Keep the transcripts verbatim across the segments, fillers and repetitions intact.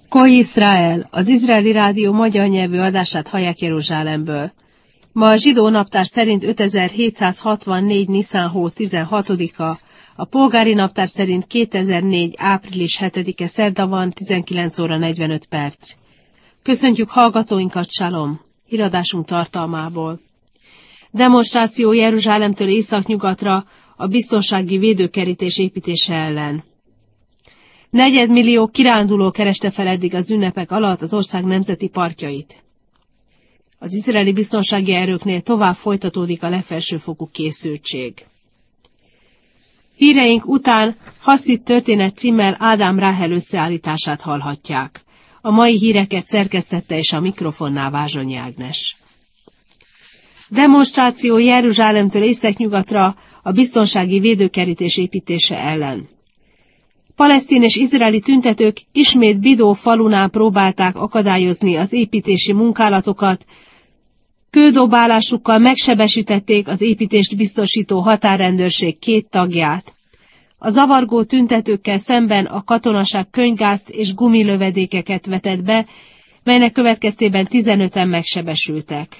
Kol Yisrael, az izraeli rádió magyar nyelvű adását hallják Jeruzsálemből. Ma a zsidó naptár szerint ötezer-hétszázhatvannégy Niszán hó tizenhatodika, a polgári naptár szerint kétezer-négy április hetedike szerda van, tizenkilenc óra negyvenöt perc. Köszöntjük hallgatóinkat, Salom! Híradásunk tartalmából. Demonstráció Jeruzsálemtől északnyugatra a biztonsági védőkerítés építése ellen. Negyedmillió kiránduló kereste fel eddig az ünnepek alatt az ország nemzeti parkjait. Az izraeli biztonsági erőknél tovább folytatódik a legfelsőfokú készültség. Híreink után Hasszid történet címmel Ádám Ráhel összeállítását hallhatják. A mai híreket szerkesztette és a mikrofonnál Vázsonyi Ágnes. Demonstráció Jeruzsálemtől északnyugatra a biztonsági védőkerítés építése ellen. Palesztin és izraeli tüntetők ismét Bidó falunál próbálták akadályozni az építési munkálatokat, kődobálásukkal megsebesítették az építést biztosító határrendőrség két tagját. A zavargó tüntetőkkel szemben a katonaság könyvgázt és gumilövedékeket vetett be, melynek következtében tizenöten megsebesültek.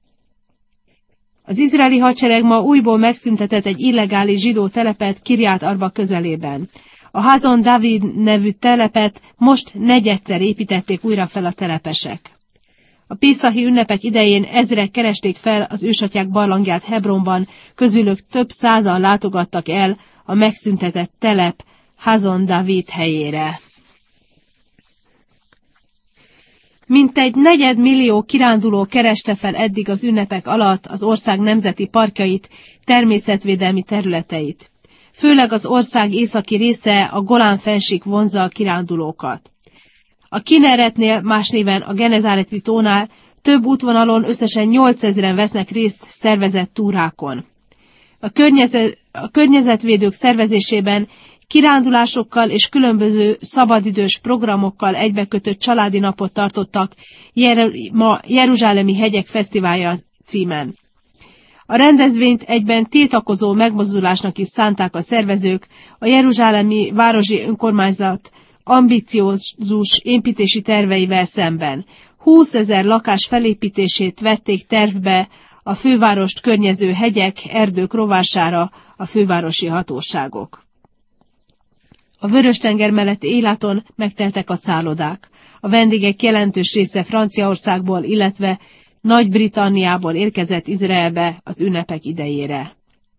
Az izraeli hadsereg ma újból megszüntetett egy illegális zsidó telepet Kirját Arba közelében. A Hazon David nevű telepet most negyedszer építették újra fel a telepesek. A pészahi ünnepek idején ezrek keresték fel az ősatyák barlangját Hebronban, közülük több százan látogattak el a megszüntetett telep Hazon David helyére. Mintegy negyedmillió kiránduló kereste fel eddig az ünnepek alatt az ország nemzeti parkjait, természetvédelmi területeit. Főleg az ország északi része, a Golán-fennsík vonzza a kirándulókat. A Kinneretnél, más néven a Genezáreti tónál több útvonalon összesen nyolcezren vesznek részt szervezett túrákon. A, környezet, a környezetvédők szervezésében kirándulásokkal és különböző szabadidős programokkal egybekötött családi napot tartottak Jer- ma Jeruzsálemi hegyek fesztiválja címen. A rendezvényt egyben tiltakozó megmozdulásnak is szánták a szervezők, a jeruzsálemi városi önkormányzat ambiciózus építési terveivel szemben. húszezer lakás felépítését vették tervbe a fővárost környező hegyek, erdők rovására a fővárosi hatóságok. A Vörös-tenger melletti éláton megteltek a szállodák. A vendégek jelentős része Franciaországból, illetve Nagy-Britanniából érkezett Izraelbe az ünnepek idejére.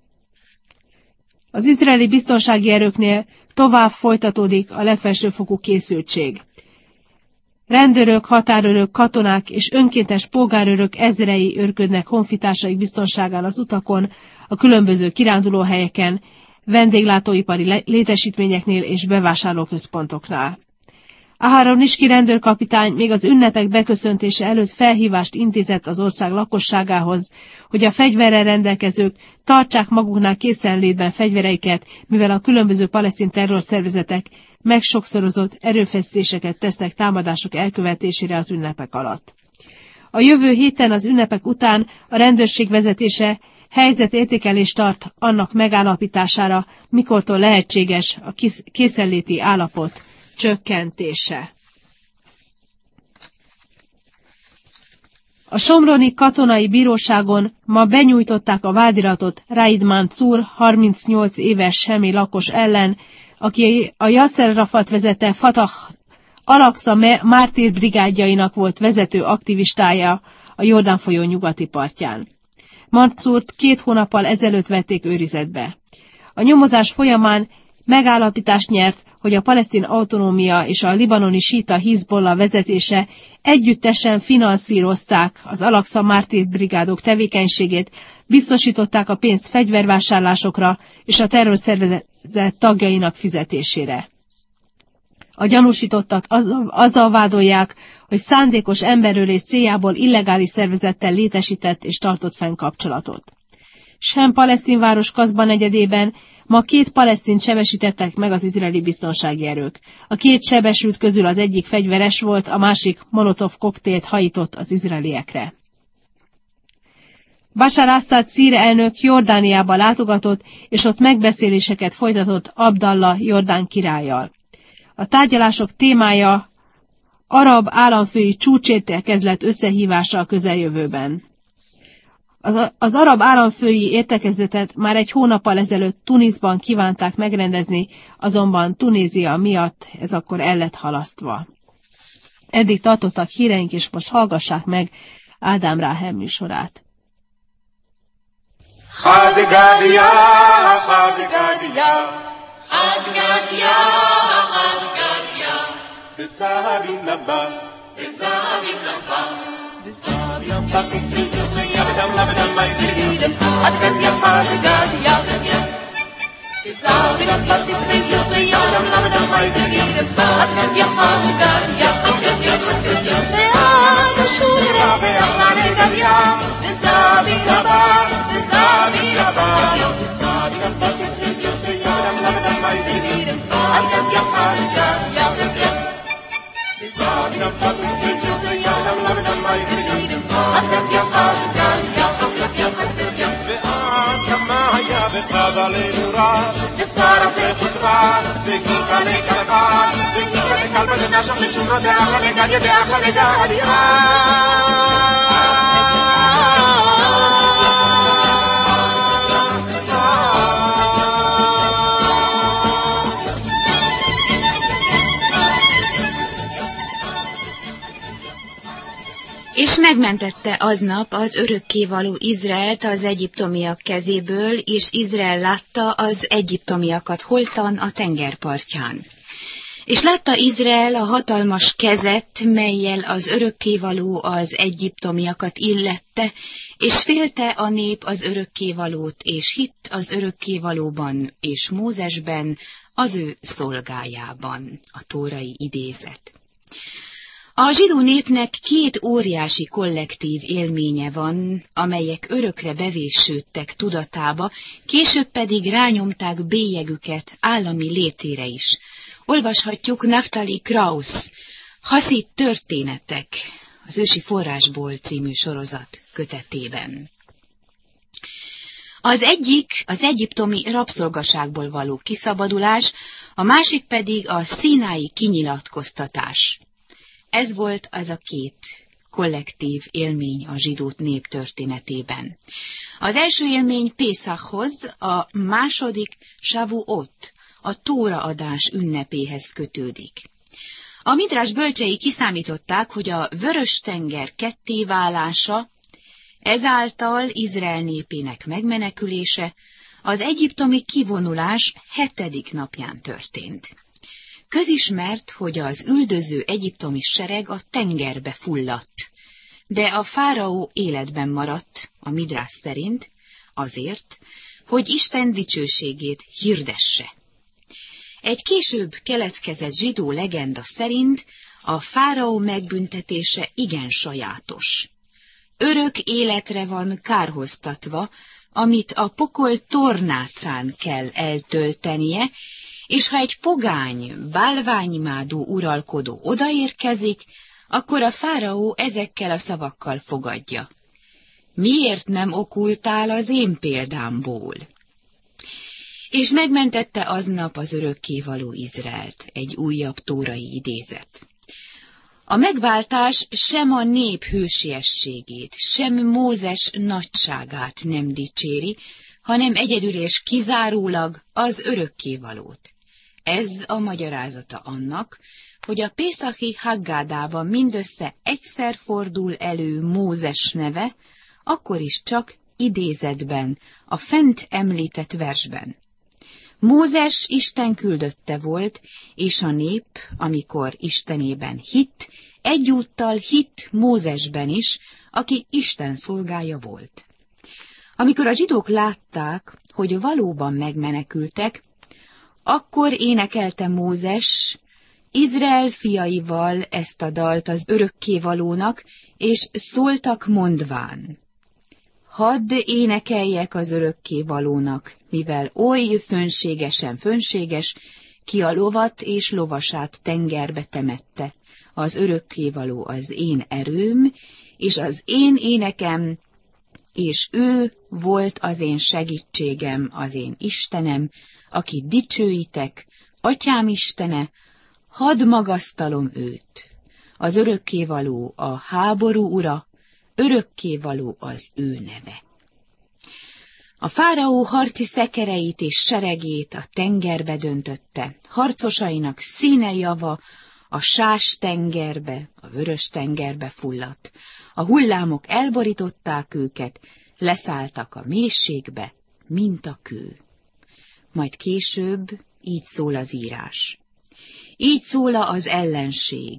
Az izraeli biztonsági erőknél tovább folytatódik a legfelsőfokú készültség. Rendőrök, határőrök, katonák és önkéntes polgárőrök ezrei őrködnek honfitársaik biztonságán az utakon, a különböző kirándulóhelyeken, vendéglátóipari létesítményeknél és bevásárlóközpontoknál. Aharon Niski rendőrkapitány még az ünnepek beköszöntése előtt felhívást intézett az ország lakosságához, hogy a fegyverrel rendelkezők tartsák maguknál készenlétben fegyvereiket, mivel a különböző palesztin terrorszervezetek megsokszorozott erőfeszítéseket tesznek támadások elkövetésére az ünnepek alatt. A jövő héten az ünnepek után a rendőrség vezetése helyzetértékelést tart annak megállapítására, mikortól lehetséges a készenléti állapot csökkentése. A somroni katonai bíróságon ma benyújtották a vádiratot Raid Manzur, harmincnyolc éves semi lakos ellen, aki a Yasser Arafat vezette Fatah Al-Aqsa mártír brigádjainak volt vezető aktivistája a Jordán folyó nyugati partján. Manzurt két hónappal ezelőtt vették őrizetbe. A nyomozás folyamán megállapítást nyert, hogy a palesztin autonómia és a libanoni síta Hizbollah vezetése együttesen finanszírozták az Al-Aqsa mártírbrigádok tevékenységét, biztosították a pénzt fegyvervásárlásokra és a terrorszervezet tagjainak fizetésére. A gyanúsítottat azzal, azzal vádolják, hogy szándékos emberölés céljából illegális szervezettel létesített és tartott fenn kapcsolatot. Sem palesztin város Kaszba negyedében ma két palesztint sebesítettek meg az izraeli biztonsági erők. A két sebesült közül az egyik fegyveres volt, a másik molotov koktélt hajított az izraeliekre. Bashar Assad szír elnök Jordániába látogatott, és ott megbeszéléseket folytatott Abdallah jordán királlyal. A tárgyalások témája arab államfői csúcsértekezlet összehívása a közeljövőben. Az, az arab államfői értekezletet már egy hónappal ezelőtt Tunisban kívánták megrendezni, azonban Tunézia miatt ez akkor el lett halasztva. Eddig tartottak híreink, és most hallgassák meg Ádám Ráhem műsorát. Khadgadiya, khadgadiya, khadgadiya, khadgadiya, bisabi nabba, bisabi nabba, bisabi nabba, kitzo sayadam labdam maydidim, khadgadiya, khadgadiya, bisabi nabba, kitzo sayadam labdam maydidim, khadgadiya, khadgadiya, khadgadiya, khadgadiya, ya shura ya khadgadiya, bisabi nabba. Sabina bana, sabina bana, kitzo sayadam labdam maydidim, khadgadiya, khadgadiya, khadgadiya, sabina bana, kitzo sayadam labdam maydidim, khadgadiya, khadgadiya, khadgadiya, khadgadiya, ve'anta ma'ya beqabale nura, jisara bequdra, dekika lekalka, dekika lekalba denasham leshumra de'achla legadia, de'achla legadia. És megmentette aznap az örökkévaló Izraelt az egyiptomiak kezéből, és Izrael látta az egyiptomiakat holtan a tengerpartján. És látta Izrael a hatalmas kezet, mellyel az örökkévaló az egyiptomiakat illette, és félte a nép az örökkévalót, és hitt az örökkévalóban, és Mózesben, az ő szolgájában. A tórai idézet. A zsidó népnek két óriási kollektív élménye van, amelyek örökre bevésődtek tudatába, később pedig rányomták bélyegüket állami létére is. Olvashatjuk Naftali Krausz, Haszid történetek, az Ősi forrásból című sorozat kötetében. Az egyik az egyiptomi rabszolgaságból való kiszabadulás, a másik pedig a színái kinyilatkoztatás. Ez volt az a két kollektív élmény a zsidó nép történetében. Az első élmény Pészachhoz, a második Shavuot, a tóraadás ünnepéhez kötődik. A Midrás bölcsei kiszámították, hogy a Vörös-tenger kettéválása, ezáltal Izrael népének megmenekülése az egyiptomi kivonulás hetedik napján történt. Közismert, hogy az üldöző egyiptomi sereg a tengerbe fulladt, de a fáraó életben maradt, a Midrás szerint, azért, hogy Isten dicsőségét hirdesse. Egy később keletkezett zsidó legenda szerint a fáraó megbüntetése igen sajátos. Örök életre van kárhoztatva, amit a pokol tornácán kell eltöltenie, és ha egy pogány, bálványimádó uralkodó odaérkezik, akkor a fáraó ezekkel a szavakkal fogadja. Miért nem okultál az én példámból? És megmentette aznap az örökkévaló Izraelt, egy újabb tórai idézet. A megváltás sem a nép hősiességét, sem Mózes nagyságát nem dicséri, hanem egyedül és kizárólag az örökkévalót. Ez a magyarázata annak, hogy a Pészachi Haggádában mindössze egyszer fordul elő Mózes neve, akkor is csak idézetben, a fent említett versben. Mózes Isten küldötte volt, és a nép, amikor Istenében hitt, egyúttal hitt Mózesben is, aki Isten szolgája volt. Amikor a zsidók látták, hogy valóban megmenekültek, akkor énekelte Mózes Izrael fiaival ezt a dalt az örökkévalónak, és szóltak mondván: hadd énekeljek az örökkévalónak, mivel oly fönségesen fönséges, ki a lovat és lovasát tengerbe temette. Az örökkévaló az én erőm, és az én énekem, és ő volt az én segítségem, az én Istenem, akit dicsőítek, atyám Istene, hadd magasztalom őt. az örökkévaló a háború ura, örökkévaló az ő neve. A fáraó harci szekereit és seregét a tengerbe döntötte, harcosainak színe java a sás tengerbe, a vörös tengerbe fulladt. A hullámok elborították őket, leszálltak a mélységbe, mint a kő. Majd később így szól az írás. Így szól az ellenség.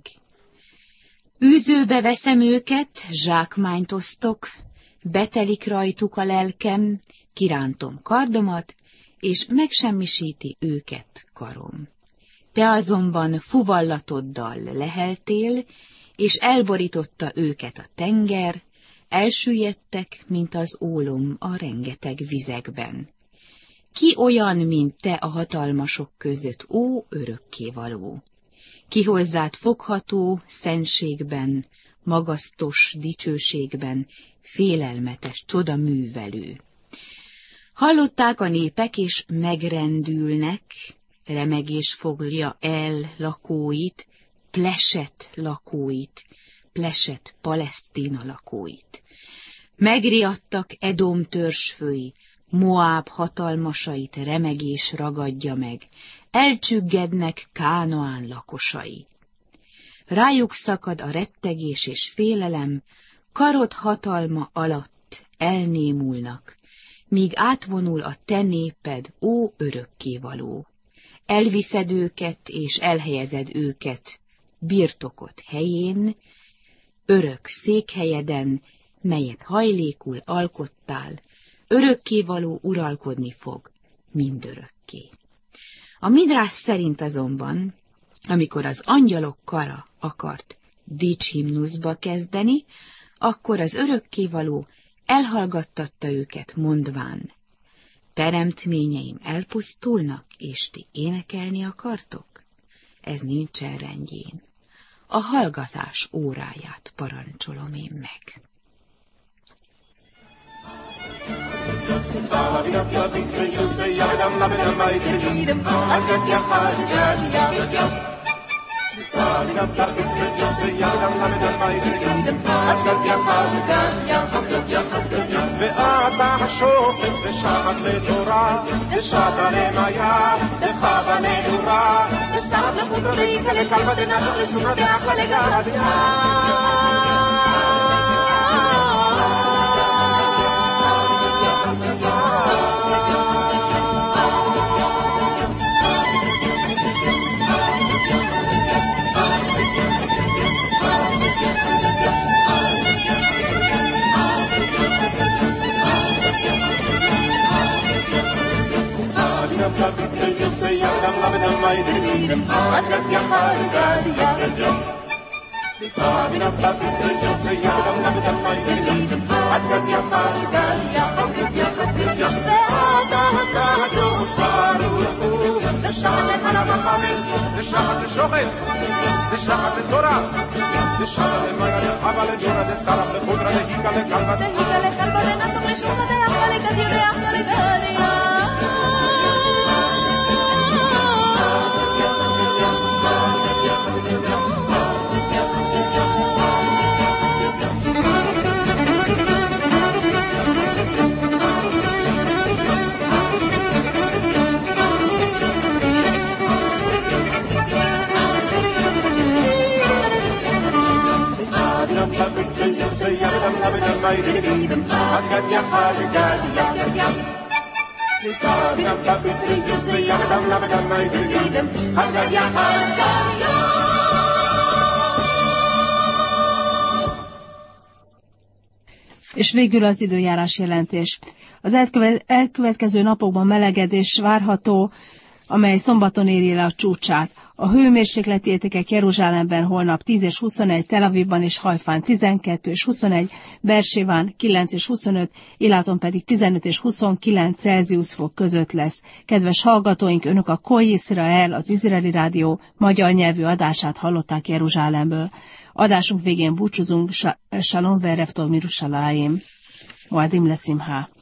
Űzőbe veszem őket, zsákmányt osztok, betelik rajtuk a lelkem, kirántom kardomat, és megsemmisíti őket karom. Te azonban fuvallatoddal leheltél, és elborította őket a tenger, elsüllyedtek, mint az ólom a rengeteg vizekben. Ki olyan, mint te a hatalmasok között, ó örökkévaló? Ki hozzád fogható szentségben, magasztos dicsőségben, félelmetes csodaművelő. Hallották a népek, és megrendülnek, remegés fogja el lakóit, Pleset lakóit, Pleset Palesztina lakóit. Megriadtak Edom törzsfői, Moáb hatalmasait remegés ragadja meg, elcsüggednek Kánaán lakosai. Rájuk szakad a rettegés és félelem, karod hatalma alatt elnémulnak, míg átvonul a te néped, ó örökkévaló. Elviszed őket és elhelyezed őket birtokot helyén, örök székhelyeden, melyet hajlékul alkottál, örökkévaló uralkodni fog mindörökké. A Midrás szerint azonban, amikor az angyalok kara akart dicshimnuszba kezdeni, akkor az örökkévaló elhallgattatta őket, mondván, teremtményeim elpusztulnak, és ti énekelni akartok? Ez nincsen rendjén. A hallgatás óráját parancsolom én meg. ואתה השופט ושחט לתורה ושעת למיה וחווה לנורה ושרת לחוטרה ואיתה לכלבה דנשך לשומרה ואחלה לגרדיה Yardam labadam maydiridim, akat yakar gadiya. Sabina babit kızı yardam labadam maydiridim, akat yakar gadiya. Ve ada hada hadus baruhu, dışarı malama mamin, dışarı şohel, dışarı tora, dışarı magale havale dora de sarap de khudra de hikale kalba. De hikale kalba de nasıl meşhur de yakale gadiya de yakale gadiya. Yardam labadam maydiridim, akat yakar gadiya. Sabina babit kızı yardam labadam maydiridim, akat yakar gadiya. És végül az időjárás jelentés. Az elkövet, elkövetkező napokban melegedés várható, amely szombaton éri le a csúcsát. A hőmérsékleti értékek Jeruzsálemben holnap tíz és huszonegy, Tel Avivban és Hajfán tizenkettő és huszonegy, Beerséván kilenc és huszonöt, Iláton pedig tizenöt és huszonkilenc Celsius fok között lesz. Kedves hallgatóink, önök a Kol Yisrael, az Izraeli Rádió magyar nyelvű adását hallották Jeruzsálemből. Adásunk végén búcsúzunk, Shalom ve'erev tov miRushalayim. Moadim leszimha.